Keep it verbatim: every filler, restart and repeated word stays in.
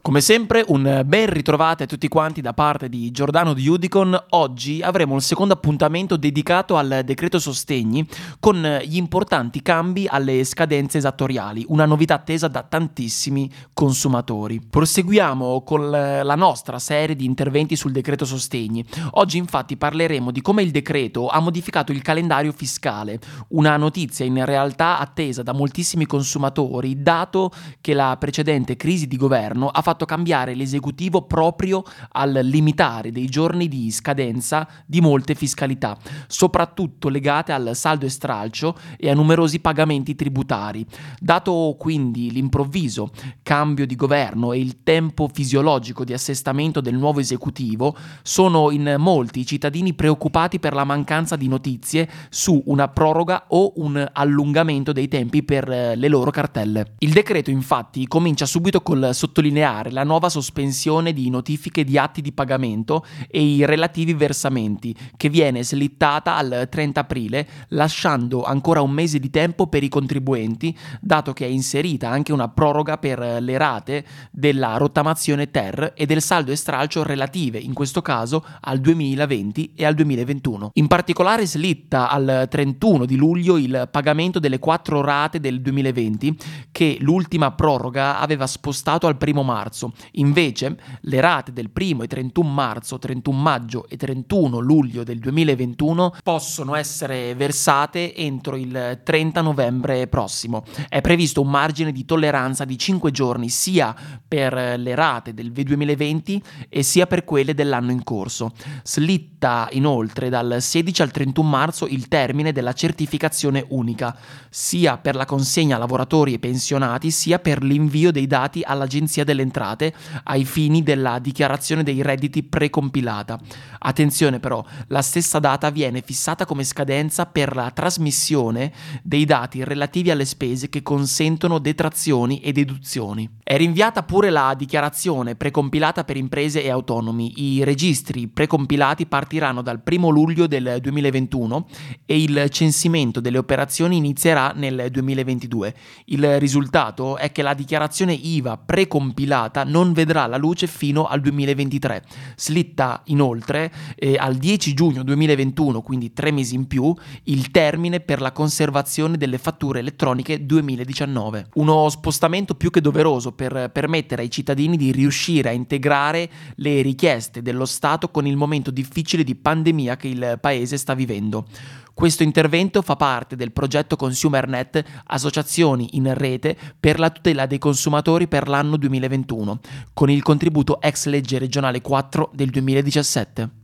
Come sempre un ben ritrovate a tutti quanti da parte di Giordano di Udicon. Oggi avremo il secondo appuntamento dedicato al decreto sostegni con gli importanti cambi alle scadenze esattoriali, una novità attesa da tantissimi consumatori. Proseguiamo con la nostra serie di interventi sul decreto sostegni. Oggi infatti parleremo di come il decreto ha modificato il calendario fiscale, una notizia in realtà attesa da moltissimi consumatori, dato che la precedente crisi di governo ha fatto fatto cambiare l'esecutivo proprio al limitare dei giorni di scadenza di molte fiscalità, soprattutto legate al saldo e stralcio e a numerosi pagamenti tributari. Dato quindi l'improvviso cambio di governo e il tempo fisiologico di assestamento del nuovo esecutivo, sono in molti i cittadini preoccupati per la mancanza di notizie su una proroga o un allungamento dei tempi per le loro cartelle. Il decreto infatti comincia subito col sottolineare la nuova sospensione di notifiche di atti di pagamento e i relativi versamenti, che viene slittata al trenta aprile, lasciando ancora un mese di tempo per i contribuenti, dato che è inserita anche una proroga per le rate della rottamazione ter e del saldo e stralcio relative, in questo caso, al duemilaventi e al duemilaventuno. In particolare slitta al trentuno di luglio il pagamento delle quattro rate del duemilaventi, che l'ultima proroga aveva spostato al primo marzo. Invece le rate del primo e trentuno marzo, trentuno maggio e trentuno luglio del duemilaventuno possono essere versate entro il trenta novembre prossimo. È previsto un margine di tolleranza di cinque giorni sia per le rate del duemilaventi e sia per quelle dell'anno in corso. Slitta inoltre dal sedici al trentuno marzo il termine della certificazione unica, sia per la consegna a lavoratori e pensionati sia per l'invio dei dati all'Agenzia delle Entrate ai fini della dichiarazione dei redditi precompilata. Attenzione però, la stessa data viene fissata come scadenza per la trasmissione dei dati relativi alle spese che consentono detrazioni e deduzioni. È rinviata pure la dichiarazione precompilata per imprese e autonomi. I registri precompilati partiranno dal primo luglio del duemilaventuno e il censimento delle operazioni inizierà nel duemilaventidue. Il risultato è che la dichiarazione I V A precompilata non vedrà la luce fino al duemilaventitré. Slitta inoltre eh, al dieci giugno duemilaventuno, quindi tre mesi in più, il termine per la conservazione delle fatture elettroniche duemiladiciannove. Uno spostamento più che doveroso per permettere ai cittadini di riuscire a integrare le richieste dello Stato con il momento difficile di pandemia che il Paese sta vivendo. Questo intervento fa parte del progetto ConsumerNet, associazioni in rete per la tutela dei consumatori per l'anno duemilaventuno, con il contributo ex legge regionale quattro del duemiladiciassette.